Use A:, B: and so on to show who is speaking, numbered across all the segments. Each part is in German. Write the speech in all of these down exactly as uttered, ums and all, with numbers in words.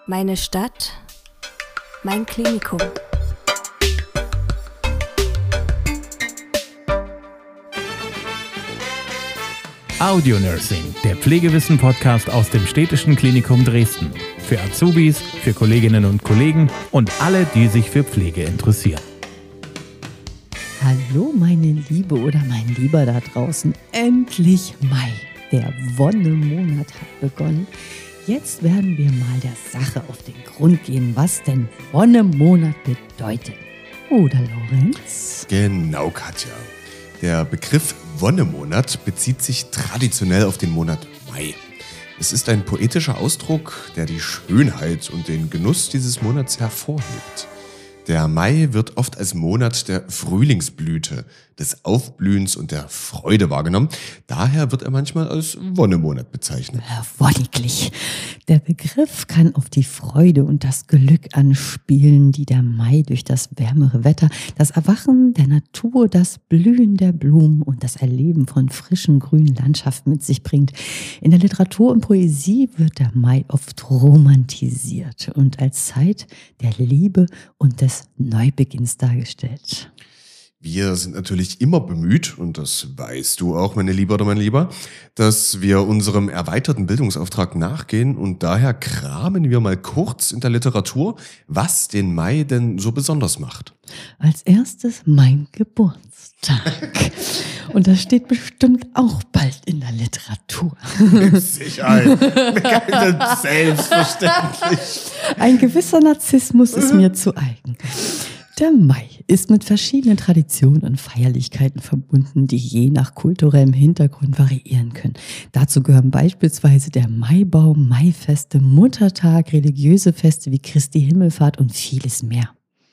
A: Meine Stadt, mein Klinikum.
B: Audio Nursing, der Pflegewissen-Podcast aus dem Städtischen Klinikum Dresden. Für Azubis, für Kolleginnen und Kollegen und alle, die sich für Pflege interessieren.
C: Hallo meine Liebe oder mein Lieber da draußen. Endlich Mai. Der Wonnemonat hat begonnen. Jetzt werden wir mal der Sache auf den Grund gehen, was denn Wonnemonat bedeutet. Oder Lorenz?
D: Genau, Katja. Der Begriff Wonnemonat bezieht sich traditionell auf den Monat Mai. Es ist ein poetischer Ausdruck, der die Schönheit und den Genuss dieses Monats hervorhebt. Der Mai wird oft als Monat der Frühlingsblüte, des Aufblühens und der Freude wahrgenommen. Daher wird er manchmal als Wonnemonat bezeichnet.
C: Wonniglich. Der Begriff kann auf die Freude und das Glück anspielen, die der Mai durch das wärmere Wetter, das Erwachen der Natur, das Blühen der Blumen und das Erleben von frischen grünen Landschaften mit sich bringt. In der Literatur und Poesie wird der Mai oft romantisiert und als Zeit der Liebe und des Neubeginns dargestellt.
D: Wir sind natürlich immer bemüht, und das weißt du auch, meine Liebe oder mein Lieber, dass wir unserem erweiterten Bildungsauftrag nachgehen und daher kramen wir mal kurz in der Literatur, was den Mai denn so besonders macht.
C: Als erstes mein Geburtstag. Und das steht bestimmt auch bald in der Literatur.
D: Mit Sicherheit. Selbstverständlich.
C: Ein gewisser Narzissmus ist mir zu eigen. Der Mai ist mit verschiedenen Traditionen und Feierlichkeiten verbunden, die je nach kulturellem Hintergrund variieren können. Dazu gehören beispielsweise der Maibaum, Maifeste, Muttertag, religiöse Feste wie Christi Himmelfahrt und vieles mehr.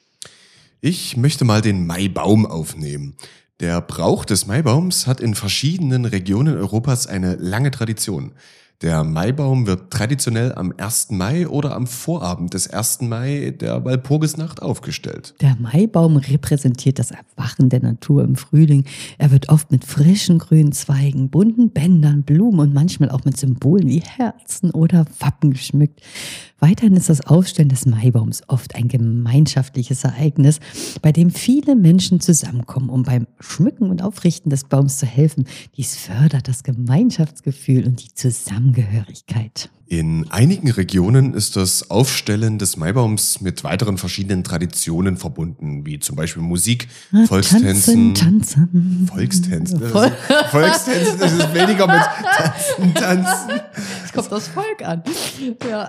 D: Ich möchte mal den Maibaum aufnehmen. Der Brauch des Maibaums hat in verschiedenen Regionen Europas eine lange Tradition. Der Maibaum wird traditionell am ersten Mai oder am Vorabend des ersten Mai der Walpurgisnacht aufgestellt.
C: Der Maibaum repräsentiert das Erwachen der Natur im Frühling. Er wird oft mit frischen grünen Zweigen, bunten Bändern, Blumen und manchmal auch mit Symbolen wie Herzen oder Wappen geschmückt. Weiterhin ist das Aufstellen des Maibaums oft ein gemeinschaftliches Ereignis, bei dem viele Menschen zusammenkommen, um beim Schmücken und Aufrichten des Baums zu helfen. Dies fördert das Gemeinschaftsgefühl und die Zusammengehörigkeit.
D: In einigen Regionen ist das Aufstellen des Maibaums mit weiteren verschiedenen Traditionen verbunden, wie zum Beispiel Musik, Volkstänzen.
C: Tanzen, tanzen.
D: Volkstänzen. Das ist, Volkstänzen, das ist weniger mit Tanzen, Tanzen.
C: Es kommt das Volk an. Ja.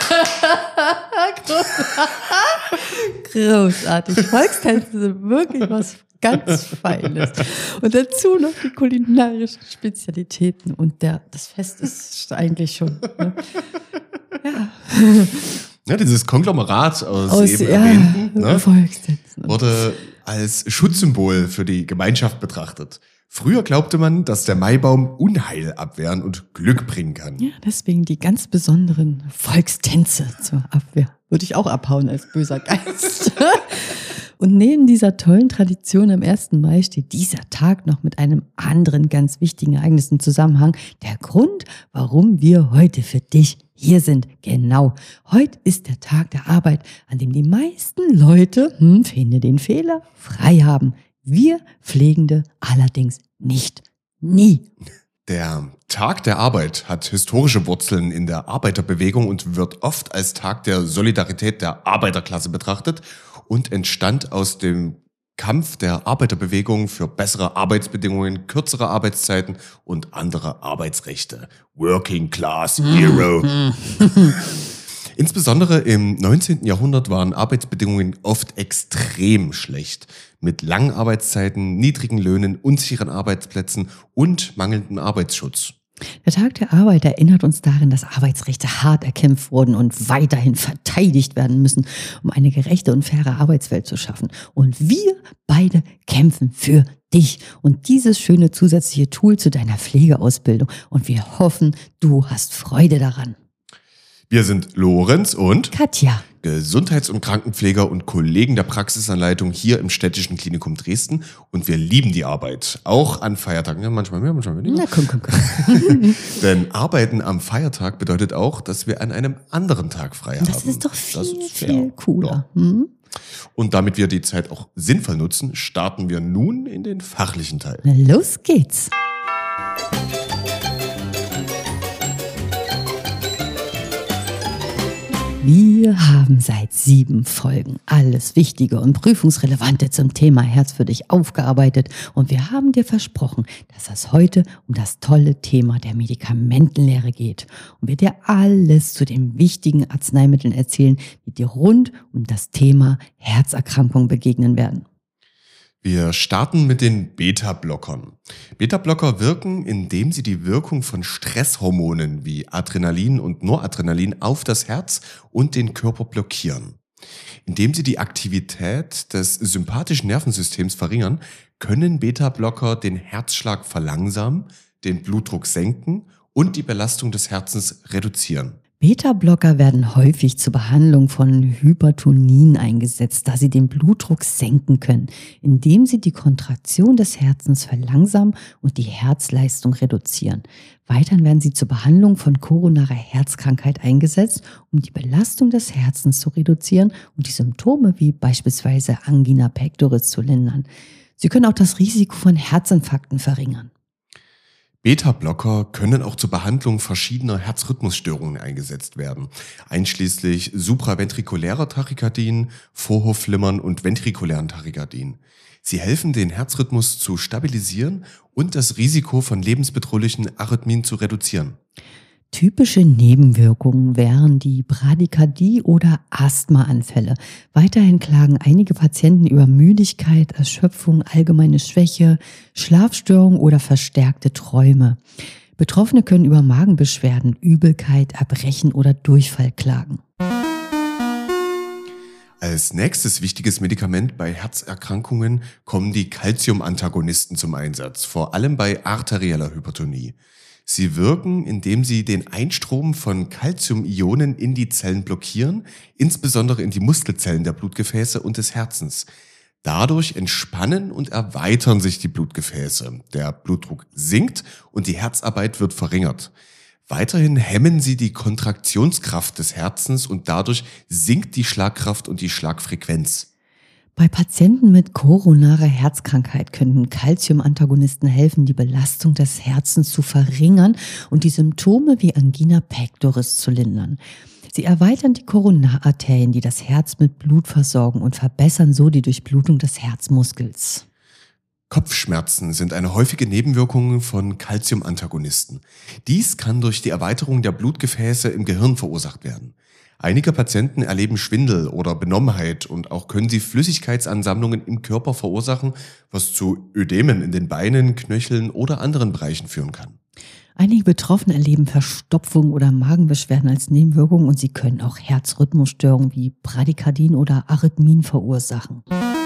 C: Großartig. Volkstänze sind wirklich was ganz Feines. Und dazu noch die kulinarischen Spezialitäten. Und der, das Fest ist eigentlich schon. Ne? Ja.
D: Ja, dieses Konglomerat aus,
C: aus
D: eben
C: ja,
D: erwähnten, ne,
C: Volkstänzen.
D: wurde als Schutzsymbol für die Gemeinschaft betrachtet. Früher glaubte man, dass der Maibaum Unheil abwehren und Glück bringen kann.
C: Ja, deswegen die ganz besonderen Volkstänze zur Abwehr. Würde ich auch abhauen als böser Geist. Und neben dieser tollen Tradition am ersten Mai steht dieser Tag noch mit einem anderen ganz wichtigen Ereignis im Zusammenhang. Der Grund, warum wir heute für dich hier sind. Genau, heute ist der Tag der Arbeit, an dem die meisten Leute, hm, finde den Fehler, frei haben. Wir Pflegende allerdings nicht. Nie.
D: Der Tag der Arbeit hat historische Wurzeln in der Arbeiterbewegung und wird oft als Tag der Solidarität der Arbeiterklasse betrachtet und entstand aus dem Kampf der Arbeiterbewegung für bessere Arbeitsbedingungen, kürzere Arbeitszeiten und andere Arbeitsrechte. Working Class Hero. Insbesondere im neunzehnten Jahrhundert waren Arbeitsbedingungen oft extrem schlecht, mit langen Arbeitszeiten, niedrigen Löhnen, unsicheren Arbeitsplätzen und mangelndem Arbeitsschutz.
C: Der Tag der Arbeit erinnert uns daran, dass Arbeitsrechte hart erkämpft wurden und weiterhin verteidigt werden müssen, um eine gerechte und faire Arbeitswelt zu schaffen. Und wir beide kämpfen für dich und dieses schöne zusätzliche Tool zu deiner Pflegeausbildung. Und wir hoffen, du hast Freude daran.
D: Wir sind Lorenz und
C: Katja.
D: Gesundheits- und Krankenpfleger und Kollegen der Praxisanleitung hier im Städtischen Klinikum Dresden. Und wir lieben die Arbeit, auch an Feiertagen. Ja, manchmal mehr, manchmal weniger.
C: Na komm, komm, komm.
D: Denn Arbeiten am Feiertag bedeutet auch, dass wir an einem anderen Tag frei haben.
C: Das ist doch viel,
D: Das ist fair.
C: viel cooler.
D: Ja.
C: Hm?
D: Und damit wir die Zeit auch sinnvoll nutzen, starten wir nun in den fachlichen Teil.
C: Na, los geht's. Wir haben seit sieben Folgen alles Wichtige und Prüfungsrelevante zum Thema Herz für dich aufgearbeitet und wir haben dir versprochen, dass es heute um das tolle Thema der Medikamentenlehre geht und wir dir alles zu den wichtigen Arzneimitteln erzählen, die dir rund um das Thema Herzerkrankung begegnen werden.
D: Wir starten mit den Beta-Blockern. Beta-Blocker wirken, indem sie die Wirkung von Stresshormonen wie Adrenalin und Noradrenalin auf das Herz und den Körper blockieren. Indem sie die Aktivität des sympathischen Nervensystems verringern, können Beta-Blocker den Herzschlag verlangsamen, den Blutdruck senken und die Belastung des Herzens reduzieren.
C: Beta-Blocker werden häufig zur Behandlung von Hypertonien eingesetzt, da sie den Blutdruck senken können, indem sie die Kontraktion des Herzens verlangsamen und die Herzleistung reduzieren. Weiterhin werden sie zur Behandlung von koronarer Herzkrankheit eingesetzt, um die Belastung des Herzens zu reduzieren und die Symptome wie beispielsweise Angina pectoris zu lindern. Sie können auch das Risiko von Herzinfarkten verringern.
D: Beta-Blocker können auch zur Behandlung verschiedener Herzrhythmusstörungen eingesetzt werden, einschließlich supraventrikulärer Tachykardien, Vorhofflimmern und ventrikulären Tachykardien. Sie helfen, den Herzrhythmus zu stabilisieren und das Risiko von lebensbedrohlichen Arrhythmien zu reduzieren.
C: Typische Nebenwirkungen wären die Bradykardie oder Asthmaanfälle. Weiterhin klagen einige Patienten über Müdigkeit, Erschöpfung, allgemeine Schwäche, Schlafstörungen oder verstärkte Träume. Betroffene können über Magenbeschwerden, Übelkeit, Erbrechen oder Durchfall klagen.
D: Als nächstes wichtiges Medikament bei Herzerkrankungen kommen die Calcium-Antagonisten zum Einsatz, vor allem bei arterieller Hypertonie. Sie wirken, indem sie den Einstrom von Calcium-Ionen in die Zellen blockieren, insbesondere in die Muskelzellen der Blutgefäße und des Herzens. Dadurch entspannen und erweitern sich die Blutgefäße. Der Blutdruck sinkt und die Herzarbeit wird verringert. Weiterhin hemmen sie die Kontraktionskraft des Herzens und dadurch sinkt die Schlagkraft und die Schlagfrequenz.
C: Bei Patienten mit koronarer Herzkrankheit können Calcium-Antagonisten helfen, die Belastung des Herzens zu verringern und die Symptome wie Angina pectoris zu lindern. Sie erweitern die Koronararterien, die das Herz mit Blut versorgen und verbessern so die Durchblutung des Herzmuskels.
D: Kopfschmerzen sind eine häufige Nebenwirkung von Calcium-Antagonisten. Dies kann durch die Erweiterung der Blutgefäße im Gehirn verursacht werden. Einige Patienten erleben Schwindel oder Benommenheit und auch können sie Flüssigkeitsansammlungen im Körper verursachen, was zu Ödemen in den Beinen, Knöcheln oder anderen Bereichen führen kann.
C: Einige Betroffene erleben Verstopfung oder Magenbeschwerden als Nebenwirkung und sie können auch Herzrhythmusstörungen wie Bradykardien oder Arrhythmien verursachen.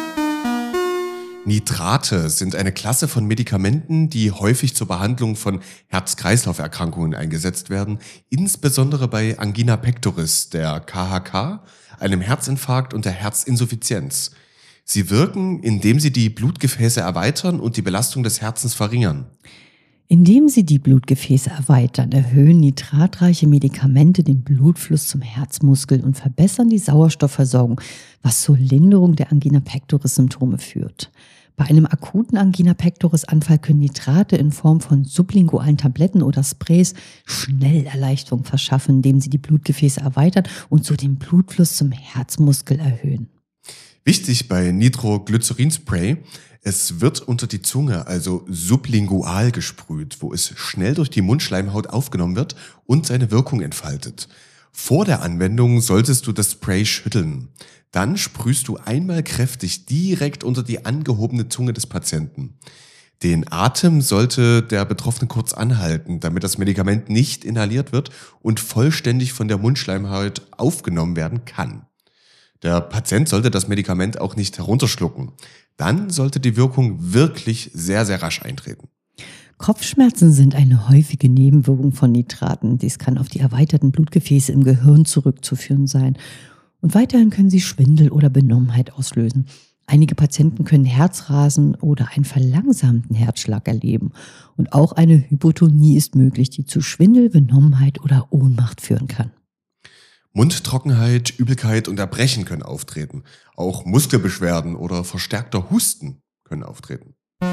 D: Nitrate sind eine Klasse von Medikamenten, die häufig zur Behandlung von Herz-Kreislauf-Erkrankungen eingesetzt werden, insbesondere bei Angina pectoris, der K H K, einem Herzinfarkt und der Herzinsuffizienz. Sie wirken, indem sie die Blutgefäße erweitern und die Belastung des Herzens verringern.
C: Indem sie die Blutgefäße erweitern, erhöhen nitratreiche Medikamente den Blutfluss zum Herzmuskel und verbessern die Sauerstoffversorgung, was zur Linderung der Angina pectoris-Symptome führt. Bei einem akuten Angina pectoris-Anfall können Nitrate in Form von sublingualen Tabletten oder Sprays schnell Erleichterung verschaffen, indem sie die Blutgefäße erweitern und so den Blutfluss zum Herzmuskel erhöhen.
D: Wichtig bei Nitroglycerin-Spray: Es wird unter die Zunge, also sublingual gesprüht, wo es schnell durch die Mundschleimhaut aufgenommen wird und seine Wirkung entfaltet. Vor der Anwendung solltest du das Spray schütteln. Dann sprühst du einmal kräftig direkt unter die angehobene Zunge des Patienten. Den Atem sollte der Betroffene kurz anhalten, damit das Medikament nicht inhaliert wird und vollständig von der Mundschleimhaut aufgenommen werden kann. Der Patient sollte das Medikament auch nicht herunterschlucken. Dann sollte die Wirkung wirklich sehr, sehr rasch eintreten.
C: Kopfschmerzen sind eine häufige Nebenwirkung von Nitraten. Dies kann auf die erweiterten Blutgefäße im Gehirn zurückzuführen sein. Und weiterhin können sie Schwindel oder Benommenheit auslösen. Einige Patienten können Herzrasen oder einen verlangsamten Herzschlag erleben. Und auch eine Hypotonie ist möglich, die zu Schwindel, Benommenheit oder Ohnmacht führen kann.
D: Mundtrockenheit, Übelkeit und Erbrechen können auftreten. Auch Muskelbeschwerden oder verstärkter Husten können auftreten.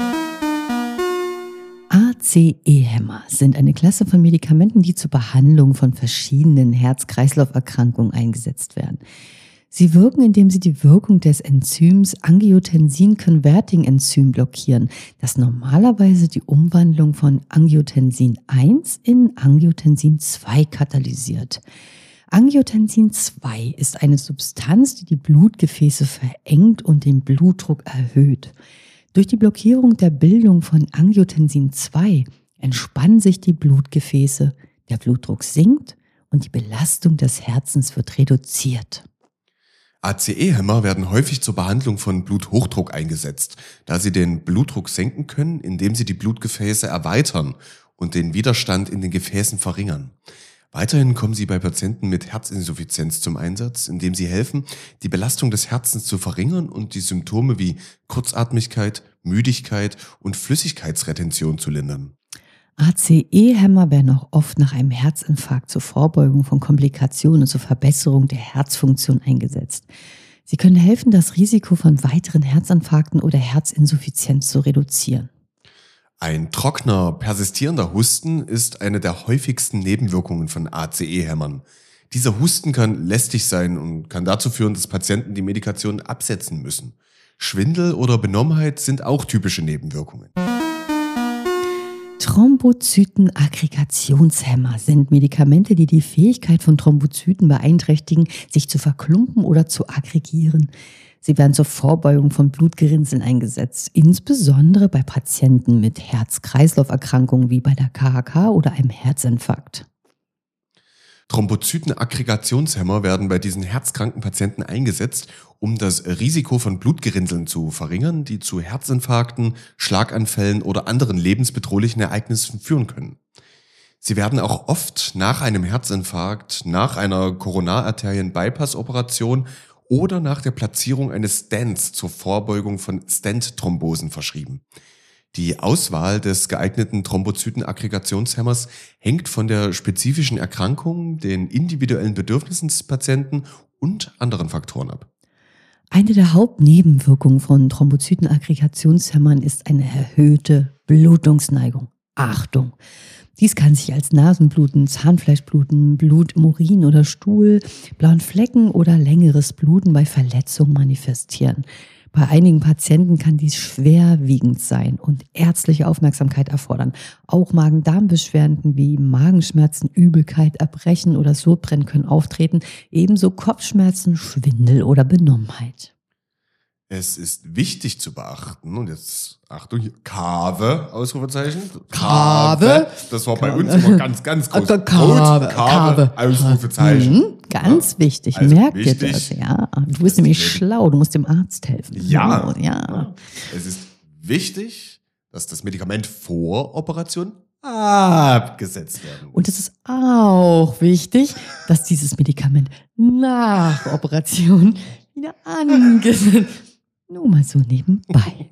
C: A C E-Hämmer sind eine Klasse von Medikamenten, die zur Behandlung von verschiedenen Herz-Kreislauf-Erkrankungen eingesetzt werden. Sie wirken, indem sie die Wirkung des Enzyms Angiotensin-Converting-Enzym blockieren, das normalerweise die Umwandlung von Angiotensin eins in Angiotensin zwei katalysiert. Angiotensin zwei ist eine Substanz, die die Blutgefäße verengt und den Blutdruck erhöht. Durch die Blockierung der Bildung von Angiotensin zwei entspannen sich die Blutgefäße, der Blutdruck sinkt und die Belastung des Herzens wird reduziert.
D: A C E-Hämmer werden häufig zur Behandlung von Bluthochdruck eingesetzt, da sie den Blutdruck senken können, indem sie die Blutgefäße erweitern und den Widerstand in den Gefäßen verringern. Weiterhin kommen sie bei Patienten mit Herzinsuffizienz zum Einsatz, indem sie helfen, die Belastung des Herzens zu verringern und die Symptome wie Kurzatmigkeit, Müdigkeit und Flüssigkeitsretention zu lindern.
C: A C E-Hämmer werden auch oft nach einem Herzinfarkt zur Vorbeugung von Komplikationen und zur Verbesserung der Herzfunktion eingesetzt. Sie können helfen, das Risiko von weiteren Herzinfarkten oder Herzinsuffizienz zu reduzieren.
D: Ein trockener, persistierender Husten ist eine der häufigsten Nebenwirkungen von A C E-Hämmern. Dieser Husten kann lästig sein und kann dazu führen, dass Patienten die Medikation absetzen müssen. Schwindel oder Benommenheit sind auch typische Nebenwirkungen.
C: Thrombozytenaggregationshemmer sind Medikamente, die die Fähigkeit von Thrombozyten beeinträchtigen, sich zu verklumpen oder zu aggregieren. Sie werden zur Vorbeugung von Blutgerinnseln eingesetzt, insbesondere bei Patienten mit Herz-Kreislauf-Erkrankungen wie bei der K H K oder einem Herzinfarkt.
D: Thrombozytenaggregationshemmer werden bei diesen herzkranken Patienten eingesetzt, um das Risiko von Blutgerinnseln zu verringern, die zu Herzinfarkten, Schlaganfällen oder anderen lebensbedrohlichen Ereignissen führen können. Sie werden auch oft nach einem Herzinfarkt, nach einer Koronararterien-Bypass-Operation oder nach der Platzierung eines Stents zur Vorbeugung von Stent-Thrombosen verschrieben. Die Auswahl des geeigneten Thrombozytenaggregationshemmers hängt von der spezifischen Erkrankung, den individuellen Bedürfnissen des Patienten und anderen Faktoren ab.
C: Eine der Hauptnebenwirkungen von Thrombozytenaggregationshemmern ist eine erhöhte Blutungsneigung. Achtung! Dies kann sich als Nasenbluten, Zahnfleischbluten, Blut im Urin oder Stuhl, blauen Flecken oder längeres Bluten bei Verletzungen manifestieren. Bei einigen Patienten kann dies schwerwiegend sein und ärztliche Aufmerksamkeit erfordern. Auch Magen-Darm-Beschwerden wie Magenschmerzen, Übelkeit, Erbrechen oder Sodbrennen können auftreten, ebenso Kopfschmerzen, Schwindel oder Benommenheit.
D: Es ist wichtig zu beachten, und jetzt Achtung, hier, Kave, Ausrufezeichen.
C: Kave?
D: Das war bei uns immer ganz, ganz groß.
C: Also Kave,
D: Kave, Ausrufezeichen.
C: Mhm, ganz
D: ja.
C: wichtig,
D: Also
C: merk dir
D: wichtig,
C: das. Ja. Du bist nämlich schlau, du musst dem Arzt helfen.
D: Ja.
C: Oh, ja.
D: Es ist wichtig, dass das Medikament vor Operation abgesetzt werden muss.
C: Und es ist auch wichtig, dass dieses Medikament nach Operation wieder angesetzt wird. Nur mal so nebenbei.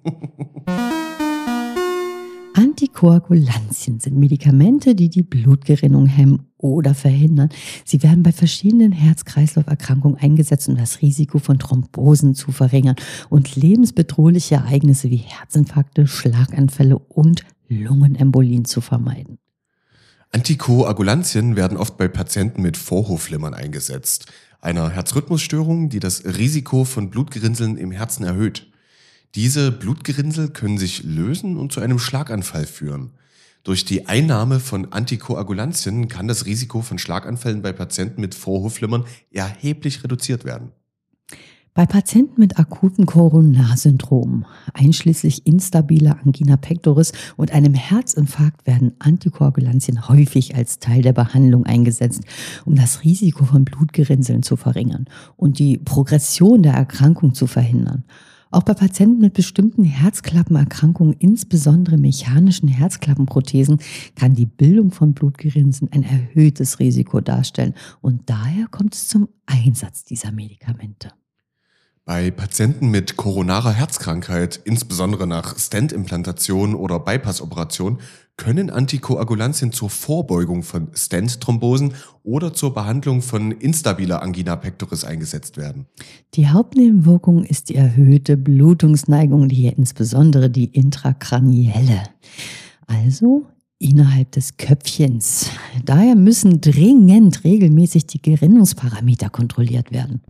C: Antikoagulantien sind Medikamente, die die Blutgerinnung hemmen oder verhindern. Sie werden bei verschiedenen Herz-Kreislauf-Erkrankungen eingesetzt, um das Risiko von Thrombosen zu verringern und lebensbedrohliche Ereignisse wie Herzinfarkte, Schlaganfälle und Lungenembolien zu vermeiden.
D: Antikoagulantien werden oft bei Patienten mit Vorhofflimmern eingesetzt, einer Herzrhythmusstörung, die das Risiko von Blutgerinnseln im Herzen erhöht. Diese Blutgerinnsel können sich lösen und zu einem Schlaganfall führen. Durch die Einnahme von Antikoagulantien kann das Risiko von Schlaganfällen bei Patienten mit Vorhofflimmern erheblich reduziert werden.
C: Bei Patienten mit akutem Koronarsyndrom, einschließlich instabiler Angina pectoris und einem Herzinfarkt, werden Antikoagulantien häufig als Teil der Behandlung eingesetzt, um das Risiko von Blutgerinnseln zu verringern und die Progression der Erkrankung zu verhindern. Auch bei Patienten mit bestimmten Herzklappenerkrankungen, insbesondere mechanischen Herzklappenprothesen, kann die Bildung von Blutgerinnsen ein erhöhtes Risiko darstellen. Und daher kommt es zum Einsatz dieser Medikamente.
D: Bei Patienten mit koronarer Herzkrankheit, insbesondere nach Stent-Implantation oder Bypass-Operation, können Antikoagulantien zur Vorbeugung von Stent-Thrombosen oder zur Behandlung von instabiler Angina pectoris eingesetzt werden.
C: Die Hauptnebenwirkung ist die erhöhte Blutungsneigung, die hier insbesondere die intrakranielle, also innerhalb des Köpfchens. Daher müssen dringend regelmäßig die Gerinnungsparameter kontrolliert werden.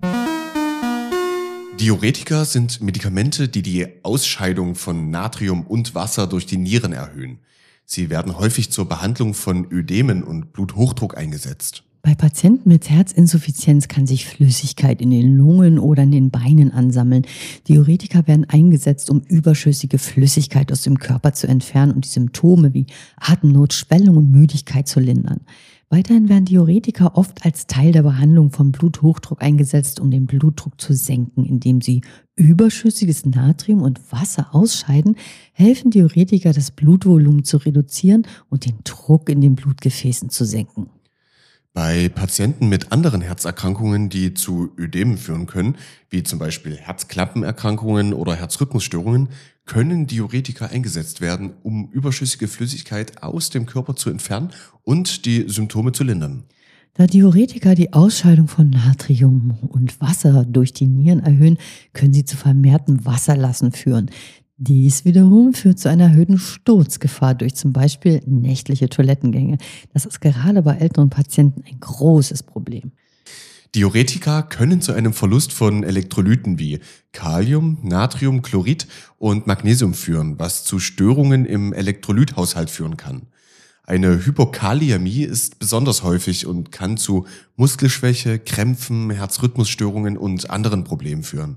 D: Diuretika sind Medikamente, die die Ausscheidung von Natrium und Wasser durch die Nieren erhöhen. Sie werden häufig zur Behandlung von Ödemen und Bluthochdruck eingesetzt.
C: Bei Patienten mit Herzinsuffizienz kann sich Flüssigkeit in den Lungen oder in den Beinen ansammeln. Diuretika werden eingesetzt, um überschüssige Flüssigkeit aus dem Körper zu entfernen und die Symptome wie Atemnot, Schwellung und Müdigkeit zu lindern. Weiterhin werden Diuretika oft als Teil der Behandlung von Bluthochdruck eingesetzt, um den Blutdruck zu senken. Indem sie überschüssiges Natrium und Wasser ausscheiden, helfen Diuretika, das Blutvolumen zu reduzieren und den Druck in den Blutgefäßen zu senken.
D: Bei Patienten mit anderen Herzerkrankungen, die zu Ödemen führen können, wie zum Beispiel Herzklappenerkrankungen oder Herzrhythmusstörungen, können Diuretika eingesetzt werden, um überschüssige Flüssigkeit aus dem Körper zu entfernen und die Symptome zu lindern.
C: Da Diuretika die Ausscheidung von Natrium und Wasser durch die Nieren erhöhen, können sie zu vermehrtem Wasserlassen führen. Dies wiederum führt zu einer erhöhten Sturzgefahr durch zum Beispiel nächtliche Toilettengänge. Das ist gerade bei älteren Patienten ein großes Problem.
D: Diuretika können zu einem Verlust von Elektrolyten wie Kalium, Natrium, Chlorid und Magnesium führen, was zu Störungen im Elektrolythaushalt führen kann. Eine Hypokaliämie ist besonders häufig und kann zu Muskelschwäche, Krämpfen, Herzrhythmusstörungen und anderen Problemen führen.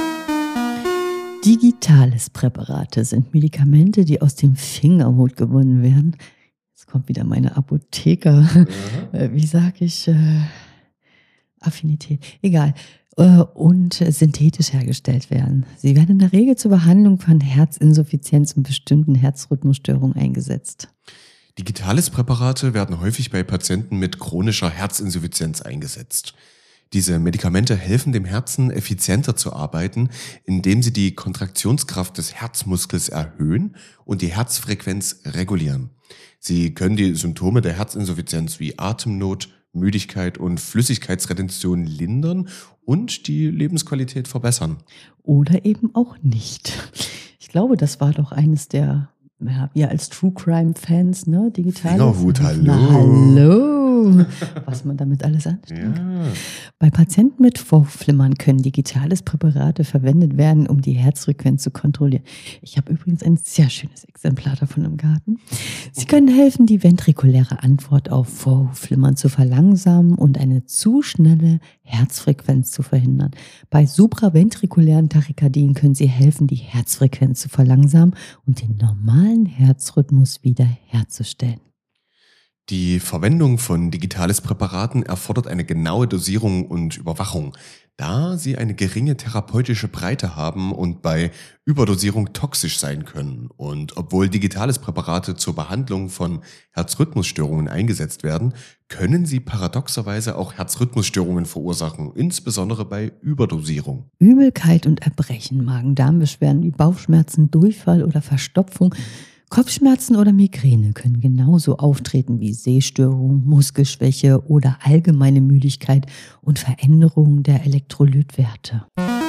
C: Digitales-Präparate sind Medikamente, die aus dem Fingerhut gewonnen werden. Jetzt kommt wieder meine Apotheker, ja. Wie sage ich, äh, Affinität, egal, äh, und synthetisch hergestellt werden. Sie werden in der Regel zur Behandlung von Herzinsuffizienz und bestimmten Herzrhythmusstörungen eingesetzt.
D: Digitales-Präparate werden häufig bei Patienten mit chronischer Herzinsuffizienz eingesetzt. Diese Medikamente helfen dem Herzen, effizienter zu arbeiten, indem sie die Kontraktionskraft des Herzmuskels erhöhen und die Herzfrequenz regulieren. Sie können die Symptome der Herzinsuffizienz wie Atemnot, Müdigkeit und Flüssigkeitsretention lindern und die Lebensqualität verbessern.
C: Oder eben auch nicht. Ich glaube, das war doch eines der, ja, wir als True Crime Fans, ne, digitales.
D: Fingerhut, hallo.
C: Na, hallo. Was man damit alles anstellen kann. Ja. Bei Patienten mit Vorhofflimmern können digitales Präparate verwendet werden, um die Herzfrequenz zu kontrollieren. Ich habe übrigens ein sehr schönes Exemplar davon im Garten. Sie können helfen, die ventrikuläre Antwort auf Vorhofflimmern zu verlangsamen und eine zu schnelle Herzfrequenz zu verhindern. Bei supraventrikulären Tachykardien können sie helfen, die Herzfrequenz zu verlangsamen und den normalen Herzrhythmus wiederherzustellen.
D: Die Verwendung von Digitales-Präparaten erfordert eine genaue Dosierung und Überwachung, da sie eine geringe therapeutische Breite haben und bei Überdosierung toxisch sein können. Und obwohl Digitales-Präparate zur Behandlung von Herzrhythmusstörungen eingesetzt werden, können sie paradoxerweise auch Herzrhythmusstörungen verursachen, insbesondere bei Überdosierung.
C: Übelkeit und Erbrechen, Magen-Darm-Beschwerden wie Bauchschmerzen, Durchfall oder Verstopfung, Kopfschmerzen oder Migräne können genauso auftreten wie Sehstörung, Muskelschwäche oder allgemeine Müdigkeit und Veränderungen der Elektrolytwerte.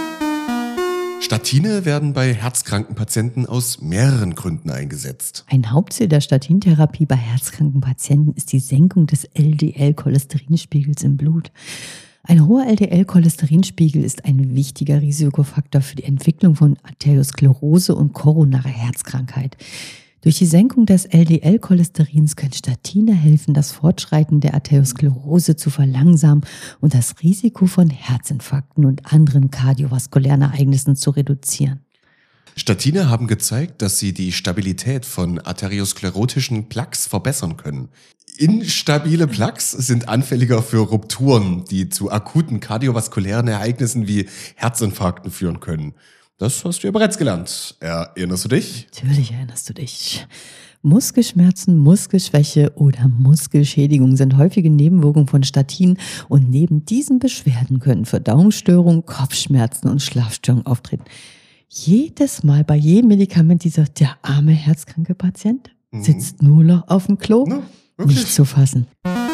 D: Statine werden bei herzkranken Patienten aus mehreren Gründen eingesetzt.
C: Ein Hauptziel der Statintherapie bei herzkranken Patienten ist die Senkung des L D L-Cholesterinspiegels im Blut. Ein hoher L D L-Cholesterinspiegel ist ein wichtiger Risikofaktor für die Entwicklung von Arteriosklerose und koronare Herzkrankheit. Durch die Senkung des L D L-Cholesterins können Statine helfen, das Fortschreiten der Arteriosklerose zu verlangsamen und das Risiko von Herzinfarkten und anderen kardiovaskulären Ereignissen zu reduzieren.
D: Statine haben gezeigt, dass sie die Stabilität von arteriosklerotischen Plaques verbessern können. Instabile Plaques sind anfälliger für Rupturen, die zu akuten kardiovaskulären Ereignissen wie Herzinfarkten führen können. das hast du ja bereits gelernt. Erinnerst du dich?
C: Natürlich erinnerst du dich. Muskelschmerzen, Muskelschwäche oder Muskelschädigung sind häufige Nebenwirkungen von Statinen und neben diesen Beschwerden können Verdauungsstörungen, Kopfschmerzen und Schlafstörungen auftreten. Jedes Mal bei jedem Medikament dieser der arme herzkranke Patient sitzt nur noch auf dem Klo,
D: Na, wirklich?
C: nicht zu fassen.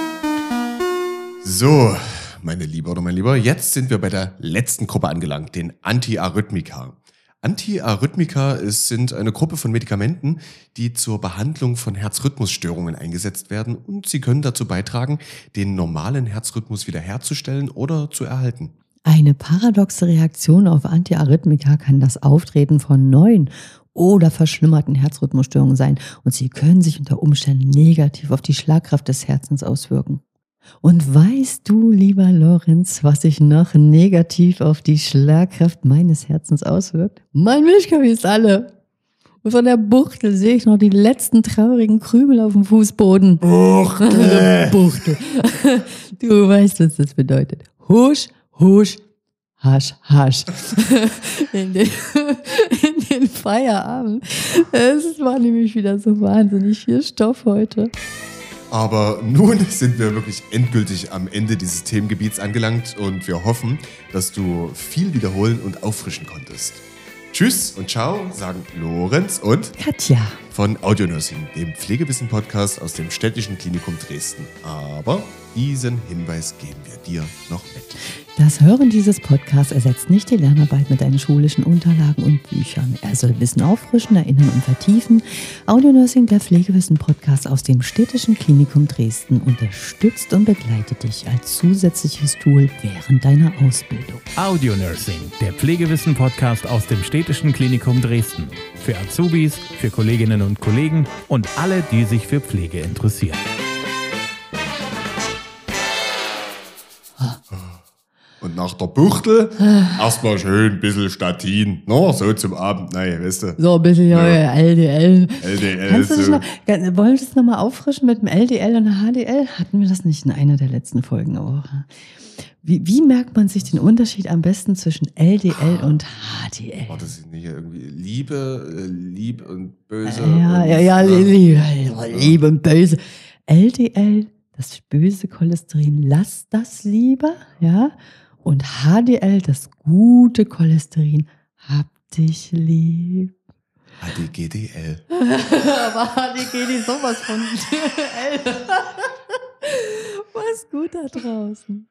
D: So, meine Liebe oder mein Lieber, jetzt sind wir bei der letzten Gruppe angelangt, den Antiarrhythmika. Antiarrhythmika ist, sind eine Gruppe von Medikamenten, die zur Behandlung von Herzrhythmusstörungen eingesetzt werden und sie können dazu beitragen, den normalen Herzrhythmus wiederherzustellen oder zu erhalten.
C: Eine paradoxe Reaktion auf Antiarrhythmika kann das Auftreten von neuen oder verschlimmerten Herzrhythmusstörungen sein und sie können sich unter Umständen negativ auf die Schlagkraft des Herzens auswirken. Und weißt du, lieber Lorenz, was sich noch negativ auf die Schlagkraft meines Herzens auswirkt? Mein Milchkaffee ist alle. Und von der Buchtel sehe ich noch die letzten traurigen Krümel auf dem Fußboden. Buchtel. Buchtel. Du weißt, was das bedeutet. Husch, husch, hasch, hasch. In den, in den Feierabend. Es war nämlich wieder so wahnsinnig viel Stoff heute.
D: Aber nun sind wir wirklich endgültig am Ende dieses Themengebiets angelangt und wir hoffen, dass du viel wiederholen und auffrischen konntest. Tschüss und ciao, sagen Lorenz und
C: Katja.
D: von Audionursing, dem Pflegewissen-Podcast aus dem Städtischen Klinikum Dresden. Aber diesen Hinweis geben wir dir noch mit.
C: Das Hören dieses Podcasts ersetzt nicht die Lernarbeit mit deinen schulischen Unterlagen und Büchern. Er soll Wissen auffrischen, erinnern und vertiefen. Audionursing, der Pflegewissen-Podcast aus dem Städtischen Klinikum Dresden, unterstützt und begleitet dich als zusätzliches Tool während deiner Ausbildung.
B: Audionursing, der Pflegewissen-Podcast aus dem Städtischen Klinikum Dresden. Für Azubis, für Kolleginnen und Kollegen und alle, die sich für Pflege interessieren.
D: Und nach der Buchtel erstmal schön ein bisschen Statin. No, so zum Abend, nein, weißt du.
C: So ein bisschen ja,
D: Ja.
C: L D L.
D: L D L.
C: Kannst du dich
D: so.
C: noch, wollen wir das nochmal auffrischen mit dem L D L und H D L? Hatten wir das nicht in einer der letzten Folgen auch? Wie, wie merkt man sich den Unterschied am besten zwischen L D L und H D L?
D: War das nicht irgendwie Liebe, äh, Lieb und Böse?
C: Ja,
D: und,
C: ja, ja, Liebe, Liebe und Böse. L D L, das böse Cholesterin, lass das lieber, ja. Und H D L, das gute Cholesterin, hab dich lieb.
D: H D G D L.
C: Aber H D G D sowas von L. Mach's gut da draußen.